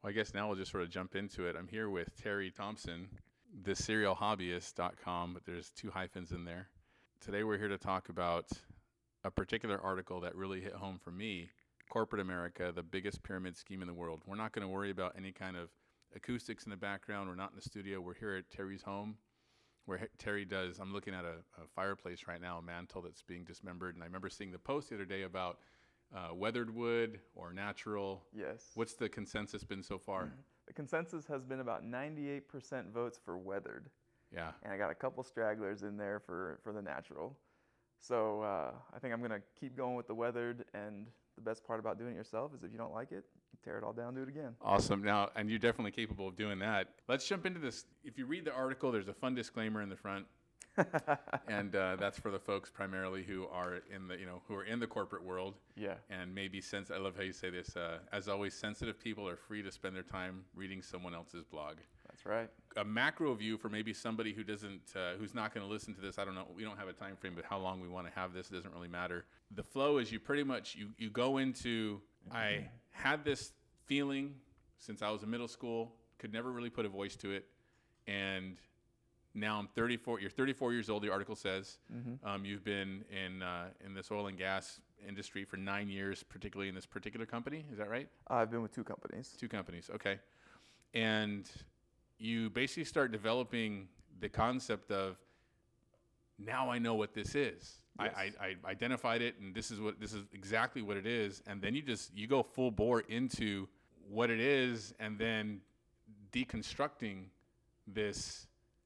I guess now we'll just sort of jump into it. I'm here with Terry Thompson, theserialhobbyist.com, but there's two hyphens in there. Today we're here to talk about a particular article that really hit home for me, Corporate America, the biggest pyramid scheme in the world. We're not going to worry about any kind of acoustics in the background. We're not in the studio. We're here at Terry's home where Terry does, I'm looking at a fireplace right now, a mantle that's being dismembered. And I remember seeing the post the other day about weathered wood or natural. Yes. What's the consensus been so far? The consensus has been about 98% votes for weathered. Yeah. And I got a couple stragglers in there for the natural. So I think I'm going to keep going with the weathered. And the best part about doing it yourself is if you don't like it, you tear it all down, do it again. Awesome. Now, and you're definitely capable of doing that. Let's jump into this. If you read the article, there's a fun disclaimer in the front. And that's for the folks primarily who are in the, who are in the corporate world. Yeah. And maybe I love how you say this. As always, sensitive people are free to spend their time reading someone else's blog. That's right. A macro view for maybe somebody who doesn't, who's not going to listen to this. I don't know. We don't have a time frame, but how long we want to have this doesn't really matter. The flow is you pretty much you go into. I had this feeling since I was in middle school. Could never really put a voice to it, and now I'm 34. You're 34 years old. The article says you've been in this oil and gas industry for 9 years, particularly in this particular company. Is that right? I've been with two companies. Two companies. Okay, and you basically start developing the concept of now I know what this is. Yes. I identified it, and this is exactly what it is. And then you go full bore into what it is, and then deconstructing this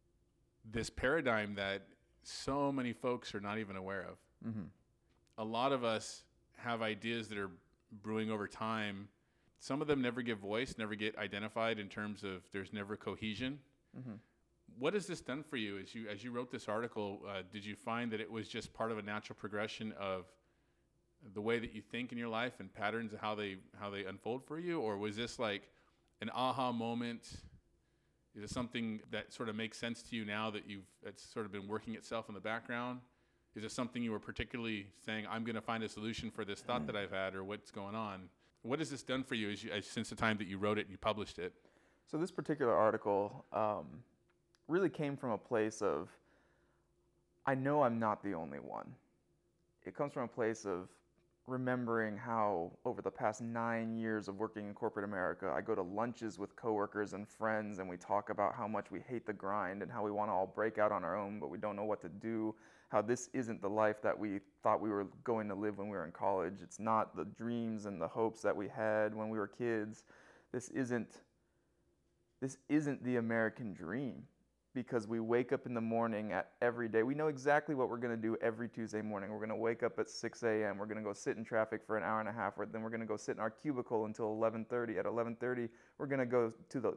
paradigm that so many folks are not even aware of. Mm-hmm. A lot of us have ideas that are brewing over time. Some of them never get voiced, never get identified in terms of there's never cohesion. Mm-hmm. What has this done for you as you wrote this article? Did you find that it was just part of a natural progression of the way that you think in your life and patterns of how they unfold for you, or was this like an aha moment? Is it something that sort of makes sense to you now that it's sort of been working itself in the background? Is it something you were particularly saying, I'm going to find a solution for this thought that I've had, or what's going on? What has this done for you since the time that you wrote it and you published it? So this particular article really came from a place of, I know I'm not the only one. It comes from a place of remembering how over the past 9 years of working in corporate America, I go to lunches with coworkers and friends and we talk about how much we hate the grind and how we want to all break out on our own, but we don't know what to do, how this isn't the life that we thought we were going to live when we were in college. It's not the dreams and the hopes that we had when we were kids. This isn't the American dream. Because we wake up in the morning every day. We know exactly what we're going to do every Tuesday morning. We're going to wake up at 6 a.m. We're going to go sit in traffic for an hour and a half. Then we're going to go sit in our cubicle until 11:30. At 11:30, we're going to go to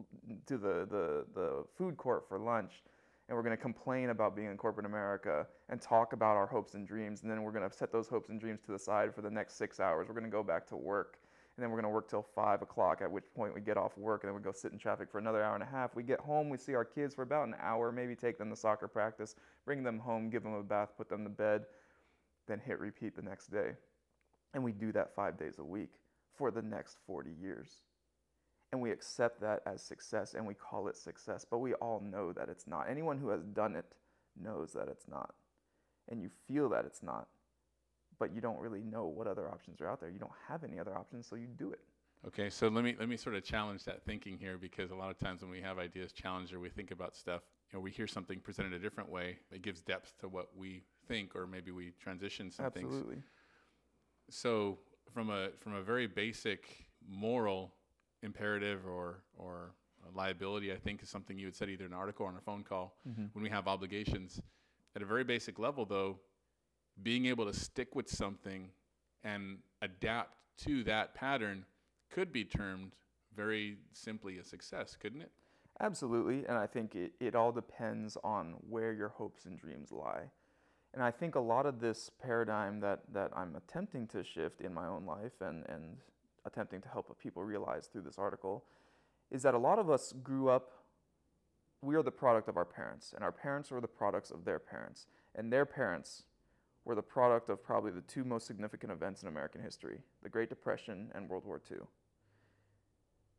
the food court for lunch. And we're going to complain about being in corporate America and talk about our hopes and dreams. And then we're going to set those hopes and dreams to the side for the next 6 hours. We're going to go back to work. And then we're going to work till 5 o'clock, at which point we get off work, and then we go sit in traffic for another hour and a half. We get home, we see our kids for about an hour, maybe take them to soccer practice, bring them home, give them a bath, put them to bed, then hit repeat the next day. And we do that 5 days a week for the next 40 years. And we accept that as success, and we call it success, but we all know that it's not. Anyone who has done it knows that it's not. And you feel that it's not. But you don't really know what other options are out there. You don't have any other options, so you do it. Okay, so let me sort of challenge that thinking here, because a lot of times when we have ideas challenged or we think about stuff, we hear something presented a different way. It gives depth to what we think, or maybe we transition some things. Absolutely. So from a very basic moral imperative or liability, I think is something you had said either in an article or on a phone call, when we have obligations. At a very basic level, though, being able to stick with something and adapt to that pattern could be termed very simply a success, couldn't it? Absolutely, and I think it all depends on where your hopes and dreams lie. And I think a lot of this paradigm that I'm attempting to shift in my own life and attempting to help people realize through this article is that a lot of us grew up, we are the product of our parents, and our parents were the products of their parents, and their parents were the product of probably the two most significant events in American history, the Great Depression and World War II.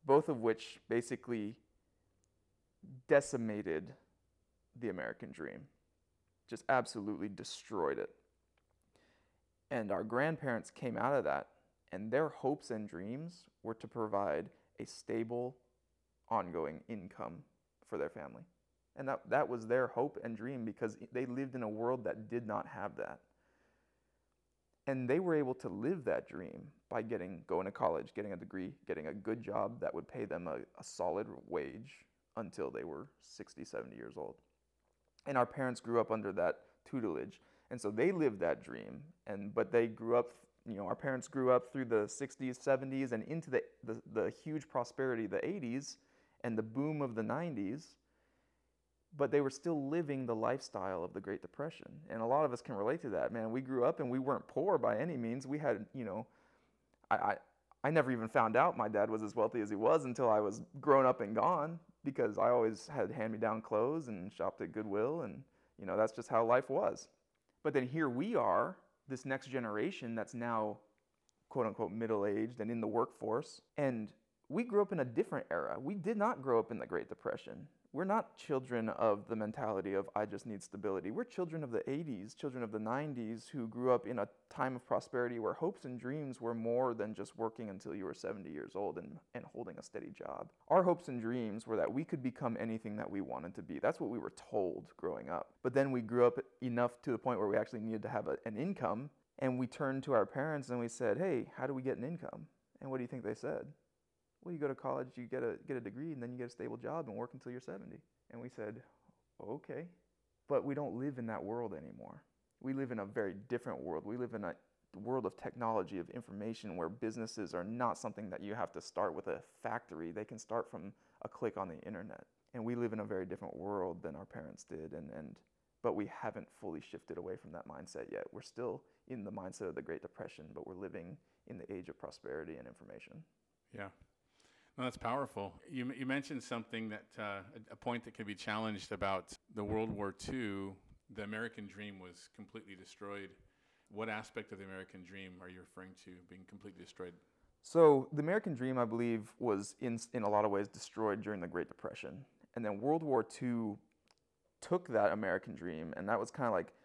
both of which basically decimated the American dream, just absolutely destroyed it. And our grandparents came out of that, and their hopes and dreams were to provide a stable, ongoing income for their family. And that was their hope and dream, because they lived in a world that did not have that. And they were able to live that dream by going to college, getting a degree, getting a good job that would pay them a solid wage until they were 60, 70 years old. And our parents grew up under that tutelage. And so they lived that dream. But they grew up, our parents grew up through the 60s, 70s, and into the huge prosperity of the 80s and the boom of the 90s. But they were still living the lifestyle of the Great Depression. And a lot of us can relate to that. Man, we grew up and we weren't poor by any means. We had, I never even found out my dad was as wealthy as he was until I was grown up and gone, because I always had hand-me-down clothes and shopped at Goodwill, and that's just how life was. But then here we are, this next generation that's now quote-unquote middle-aged and in the workforce, and we grew up in a different era. We did not grow up in the Great Depression. We're not children of the mentality of I just need stability. We're children of the 80s, children of the 90s, who grew up in a time of prosperity where hopes and dreams were more than just working until you were 70 years old and holding a steady job. Our hopes and dreams were that we could become anything that we wanted to be. That's what we were told growing up. But then we grew up enough to the point where we actually needed to have an income, and we turned to our parents and we said, hey, how do we get an income? And what do you think they said? Well, you go to college, you get a degree, and then you get a stable job and work until you're 70. And we said, okay. But we don't live in that world anymore. We live in a very different world. We live in a world of technology, of information, where businesses are not something that you have to start with a factory. They can start from a click on the internet. And we live in a very different world than our parents did. But we haven't fully shifted away from that mindset yet. We're still in the mindset of the Great Depression, but we're living in the age of prosperity and information. Yeah. No, that's powerful. You mentioned something that a point that could be challenged about the World War II. The American dream was completely destroyed. What aspect of the American dream are you referring to being completely destroyed? So the American dream, I believe, was in a lot of ways destroyed during the Great Depression. And then World War II took that American dream, and that was kind of like,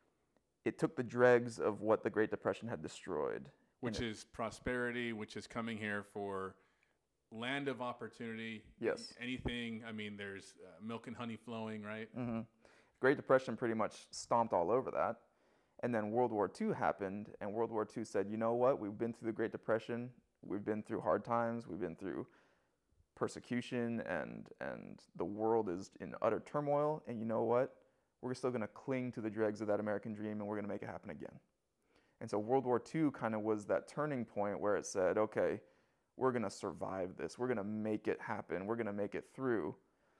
it took the dregs of what the Great Depression had destroyed. Which is prosperity, which is coming here for land of opportunity. Yes. Anything. I mean, there's milk and honey flowing, right? Mm-hmm. Great Depression pretty much stomped all over that. And then World War II happened, and World War II said, you know what? We've been through the Great Depression. We've been through hard times. We've been through persecution, and the world is in utter turmoil. And you know what? We're still going to cling to the dregs of that American dream, and we're going to make it happen again. And so World War II kind of was that turning point where it said, okay, we're going to survive this. We're going to make it happen. We're going to make it through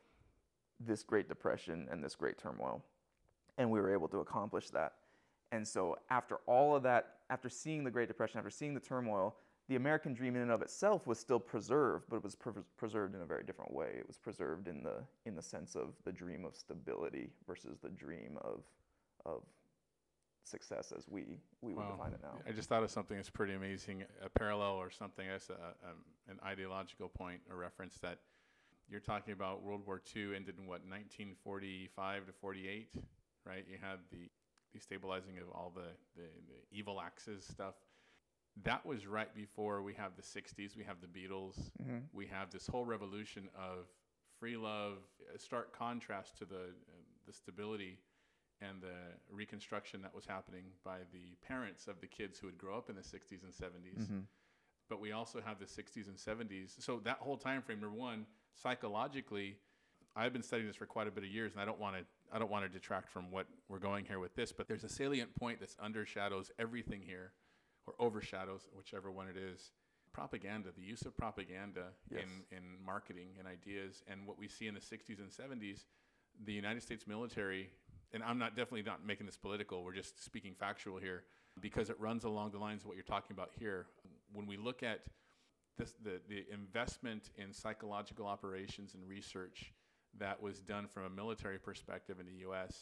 this Great Depression and this great turmoil. And we were able to accomplish that. And so after all of that, after seeing the Great Depression, after seeing the turmoil, the American dream in and of itself was still preserved, but it was preserved in a very different way. It was preserved in the sense of the dream of stability versus the dream of success as we would define it now. I just thought of something that's pretty amazing, a parallel or something as an ideological point, a reference that you're talking about. World War II ended in 1945 to 48, right? You had the destabilizing of all the evil Axis stuff. That was right before we have the 60s, we have the Beatles, Mm-hmm. we have this whole revolution of free love, a stark contrast to the stability and the reconstruction that was happening by the parents of the kids who would grow up in the 60s and 70s. Mm-hmm. But we also have the 60s and 70s. So that whole time frame, number one, psychologically, I've been studying this for quite a bit of years, and I don't want to detract from what we're going here with this, but there's a salient point that undershadows everything here, or overshadows, whichever one it is. Propaganda, the use of propaganda Yes. in marketing and ideas. And what we see in the 60s and 70s, the United States military, and I'm definitely not making this political, we're just speaking factual here, because it runs along the lines of what you're talking about here. When we look at this, the investment in psychological operations and research that was done from a military perspective in the U.S.,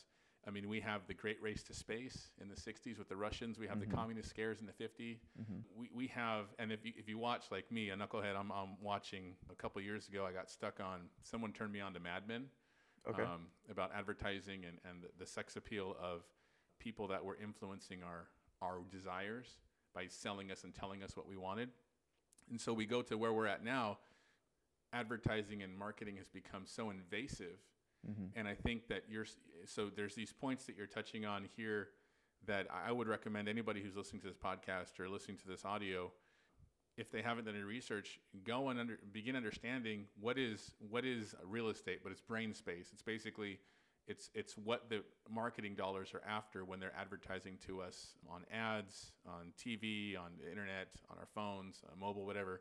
I mean, we have the Great Race to Space in the 60s with the Russians. We have the communist scares in the 50s. We have, and if you watch like me, a knucklehead, I'm watching a couple of years ago, I got stuck on, someone turned me on to Mad Men. Okay. About advertising and the sex appeal of people that were influencing our desires by selling us and telling us what we wanted. And so we go to where we're at now. Advertising and marketing has become so invasive. And I think that so there's these points that you're touching on here that I would recommend anybody who's listening to this podcast or listening to this audio, if they haven't done any research, go and begin understanding what is real estate, but it's brain space. It's basically, it's what the marketing dollars are after when they're advertising to us on ads, on TV, on the internet, on our phones, mobile, whatever.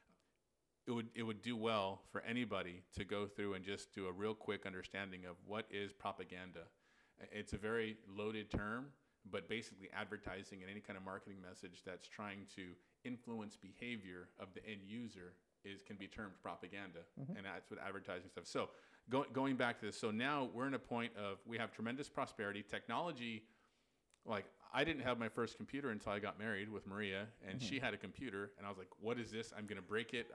It would do well for anybody to go through and just do a real quick understanding of what is propaganda. It's a very loaded term, but basically advertising and any kind of marketing message that's trying to influence behavior of the end user can be termed propaganda, and that's what advertising stuff. So going back to this, so now we're in a point of we have tremendous prosperity, technology. Like, I didn't have my first computer until I got married with Maria, and she had a computer, and I was like, what is this? I'm going to break it.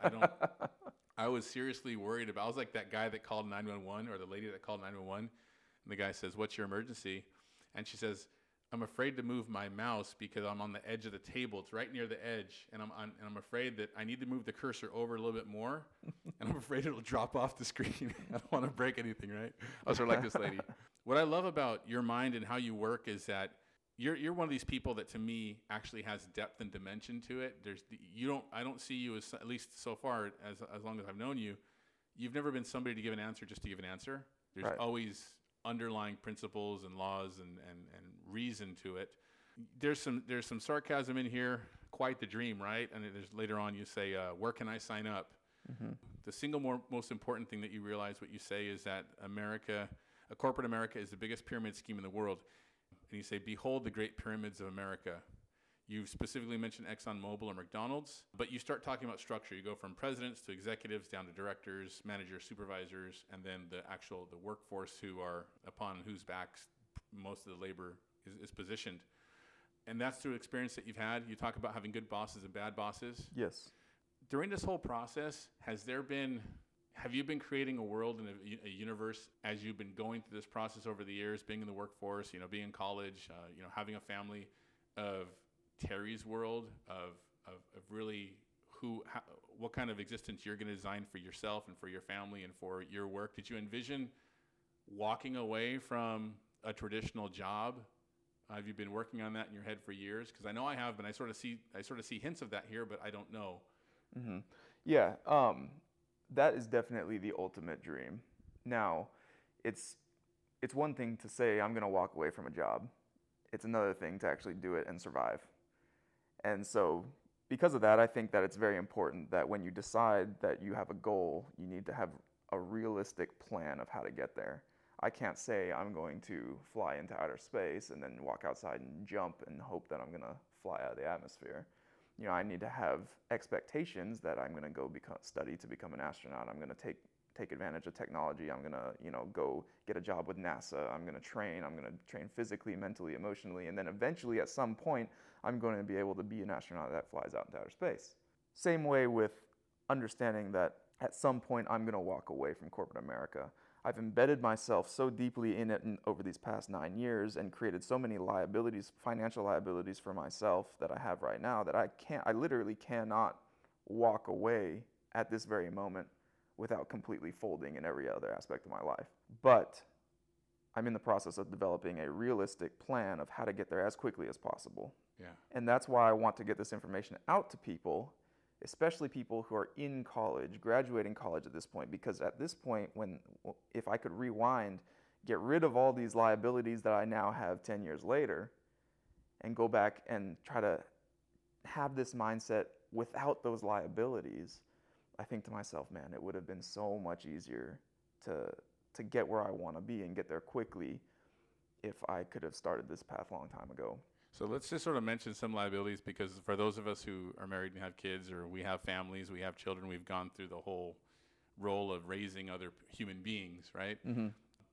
I was seriously worried about, I was like that guy that called 911 or the lady that called 911, and the guy says, what's your emergency? And she says, I'm afraid to move my mouse because I'm on the edge of the table. It's right near the edge, and I'm afraid that I need to move the cursor over a little bit more, and I'm afraid it'll drop off the screen. I don't want to break anything, right? I was sort of like this lady. What I love about your mind and how you work is that you're one of these people that to me actually has depth and dimension to it. I don't see you as, at least so far as long as I've known you, you've never been somebody to give an answer just to give an answer. There's always underlying principles and laws and reason to it. There's some sarcasm in here, quite the dream, right? And there's later on you say, where can I sign up? The single most important thing that you realize what you say is that corporate America is the biggest pyramid scheme in the world. And you say, behold the great pyramids of America. You specifically mentioned ExxonMobil or McDonald's, but you start talking about structure. You go from presidents to executives down to directors, managers, supervisors, and then the workforce upon whose backs most of the labor is positioned. And that's through experience that you've had. You talk about having good bosses and bad bosses. Yes. During this whole process, have you been creating a world and a universe as you've been going through this process over the years, being in the workforce, being in college, having a family, of Terry's world, of really what kind of existence you're going to design for yourself and for your family and for your work? Did you envision walking away from a traditional job? Have you been working on that in your head for years? Because I know I have, and I sort of see hints of that here, but I don't know. Yeah. That is definitely the ultimate dream. Now, it's one thing to say I'm going to walk away from a job. It's another thing to actually do it and survive. And so because of that, I think that it's very important that when you decide that you have a goal, you need to have a realistic plan of how to get there. I can't say I'm going to fly into outer space and then walk outside and jump and hope that I'm going to fly out of the atmosphere. I need to have expectations that I'm going to go study to become an astronaut. I'm going to take advantage of technology. I'm going to, go get a job with NASA. I'm going to train. I'm going to train physically, mentally, emotionally. And then eventually at some point, I'm going to be able to be an astronaut that flies out into outer space. Same way with understanding that at some point, I'm going to walk away from corporate America. I've embedded myself so deeply in it over these past 9 years and created so many liabilities, financial liabilities for myself that I have right now that I literally cannot walk away at this very moment without completely folding in every other aspect of my life. But I'm in the process of developing a realistic plan of how to get there as quickly as possible. Yeah. And that's why I want to get this information out to people, especially people who are in college, graduating college at this point, because at this point, if I could rewind, get rid of all these liabilities that I now have 10 years later, and go back and try to have this mindset without those liabilities, I think to myself, man, it would have been so much easier to get where I want to be and get there quickly if I could have started this path a long time ago. So let's just sort of mention some liabilities, because for those of us who are married and have kids, or we have families, we have children, we've gone through the whole role of raising other human beings, right?